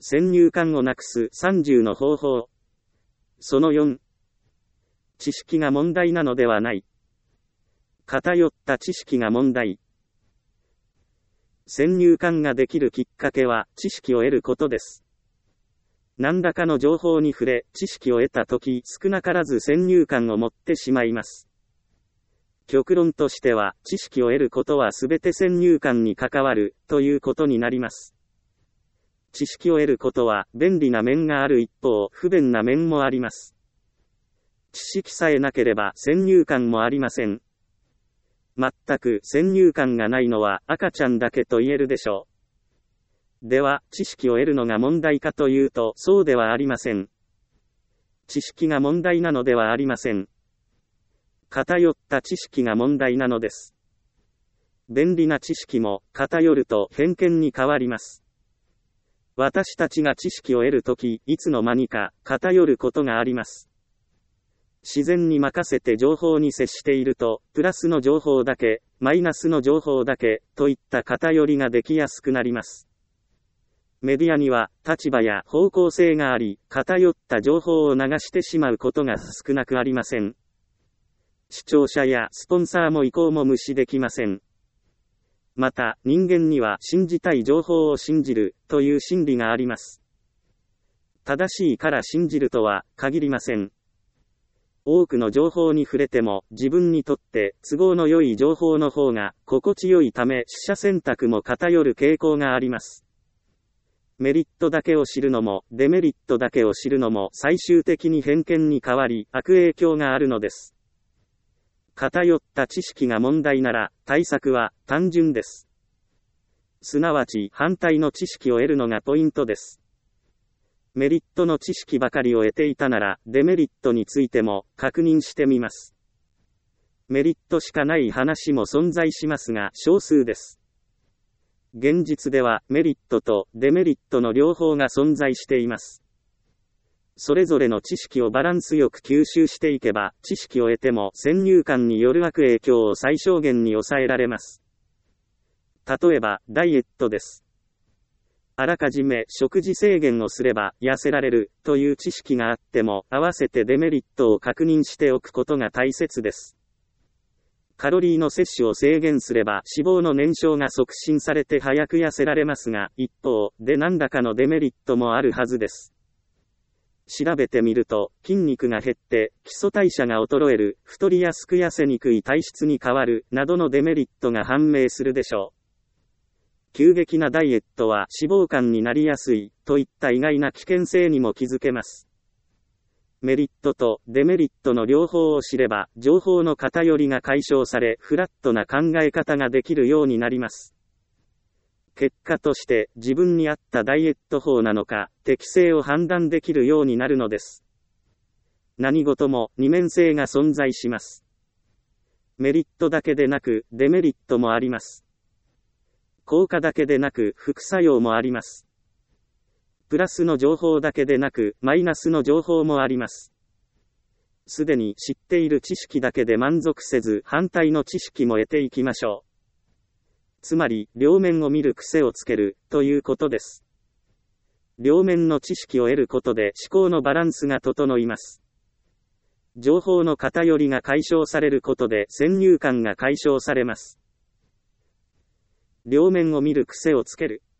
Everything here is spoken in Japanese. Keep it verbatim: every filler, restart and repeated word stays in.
先入観をなくすさんじゅうの方法。そのよん。知識が問題なのではない。偏った知識が問題。先入観ができるきっかけは知識を得ることです。何らかの情報に触れ、知識を得たとき、少なからず先入観を持ってしまいます。極論としては、知識を得ることはすべて先入観に関わる、ということになります。知識を得ることは、便利な面がある一方、不便な面もあります。知識さえなければ先入観もありません。全く先入観がないのは赤ちゃんだけと言えるでしょう。では、知識を得るのが問題かというと、そうではありません。知識が問題なのではありません。偏った知識が問題なのです。便利な知識も偏ると偏見に変わります。私たちが知識を得るとき、いつの間にか偏ることがあります。自然に任せて情報に接していると、プラスの情報だけ、マイナスの情報だけ、といった偏りができやすくなります。メディアには、立場や方向性があり、偏った情報を流してしまうことが少なくありません。視聴者やスポンサーも意向も無視できません。また、人間には信じたい情報を信じる、という心理があります。正しいから信じるとは、限りません。多くの情報に触れても、自分にとって都合の良い情報の方が心地よいため、取捨選択も偏る傾向があります。メリットだけを知るのも、デメリットだけを知るのも、最終的に偏見に変わり、悪影響があるのです。偏った知識が問題なら、対策は単純です。すなわち、反対の知識を得るのがポイントです。メリットの知識ばかりを得ていたなら、デメリットについても確認してみます。メリットしかない話も存在しますが、少数です。現実では、メリットとデメリットの両方が存在しています。それぞれの知識をバランスよく吸収していけば、知識を得ても先入観による悪影響を最小限に抑えられます。例えば、ダイエットです。あらかじめ食事制限をすれば痩せられるという知識があっても、合わせてデメリットを確認しておくことが大切です。カロリーの摂取を制限すれば脂肪の燃焼が促進されて早く痩せられますが、一方で何らかのデメリットもあるはずです。調べてみると、筋肉が減って、基礎代謝が衰える、太りやすく痩せにくい体質に変わる、などのデメリットが判明するでしょう。急激なダイエットは脂肪肝になりやすい、といった意外な危険性にも気づけます。メリットとデメリットの両方を知れば、情報の偏りが解消され、フラットな考え方ができるようになります。結果として自分に合ったダイエット法なのか、適性を判断できるようになるのです。何事も二面性が存在します。メリットだけでなくデメリットもあります。効果だけでなく副作用もあります。プラスの情報だけでなくマイナスの情報もあります。すでに知っている知識だけで満足せず、反対の知識も得ていきましょう。つまり、両面を見る癖をつける、ということです。両面の知識を得ることで思考のバランスが整います。情報の偏りが解消されることで先入観が解消されます。両面を見る癖をつける。